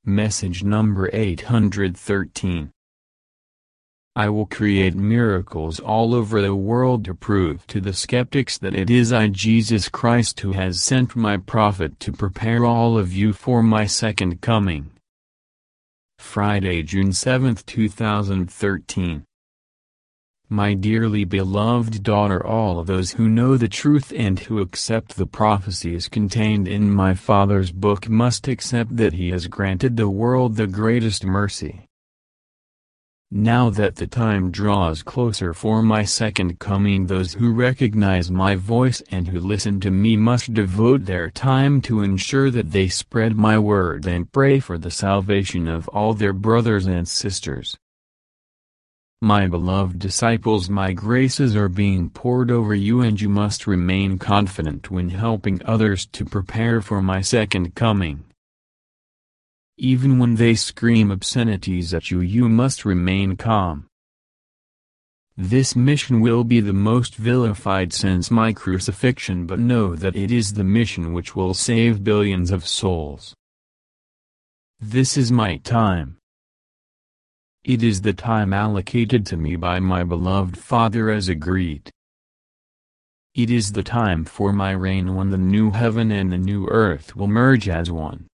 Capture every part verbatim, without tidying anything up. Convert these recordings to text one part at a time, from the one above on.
Message number eight hundred thirteen. I will create miracles all over the world to prove to the skeptics that it is I, Jesus Christ, who has sent my prophet to prepare all of you for my second coming. Friday, June seventh, two thousand thirteen. My dearly beloved daughter, all of those who know the truth and who accept the prophecies contained in my Father's book must accept that He has granted the world the greatest mercy. Now that the time draws closer for my second coming, those who recognize my voice and who listen to me must devote their time to ensure that they spread my word and pray for the salvation of all their brothers and sisters. My beloved disciples, my graces are being poured over you, and you must remain confident when helping others to prepare for my second coming. Even when they scream obscenities at you, you must remain calm. This mission will be the most vilified since my crucifixion, but know that it is the mission which will save billions of souls. This is my time. It is the time allocated to me by my beloved Father as agreed. It is the time for my reign, when the new heaven and the new earth will merge as one.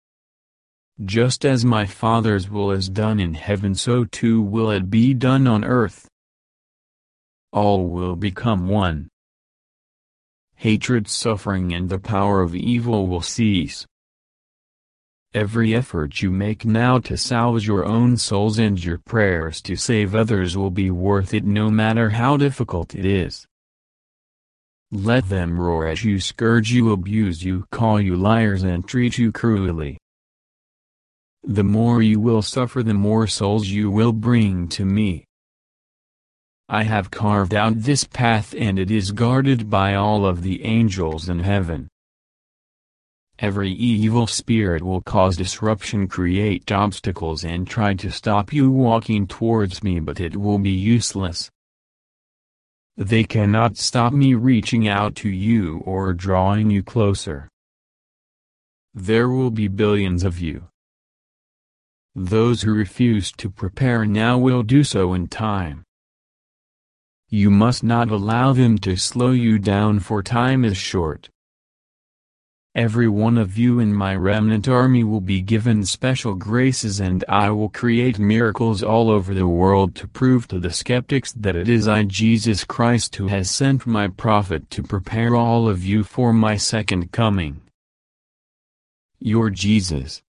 Just as my Father's will is done in heaven, so too will it be done on earth. All will become one. Hatred, suffering, and the power of evil will cease. Every effort you make now to salvage your own souls and your prayers to save others will be worth it, no matter how difficult it is. Let them roar at you, scourge you, abuse you, call you liars, and treat you cruelly. The more you will suffer, the more souls you will bring to me. I have carved out this path, and it is guarded by all of the angels in heaven. Every evil spirit will cause disruption, create obstacles, and try to stop you walking towards me, but it will be useless. They cannot stop me reaching out to you or drawing you closer. There will be billions of you. Those who refuse to prepare now will do so in time. You must not allow them to slow you down, for time is short. Every one of you in my remnant army will be given special graces, and I will create miracles all over the world to prove to the skeptics that it is I, Jesus Christ, who has sent my prophet to prepare all of you for my second coming. Your Jesus.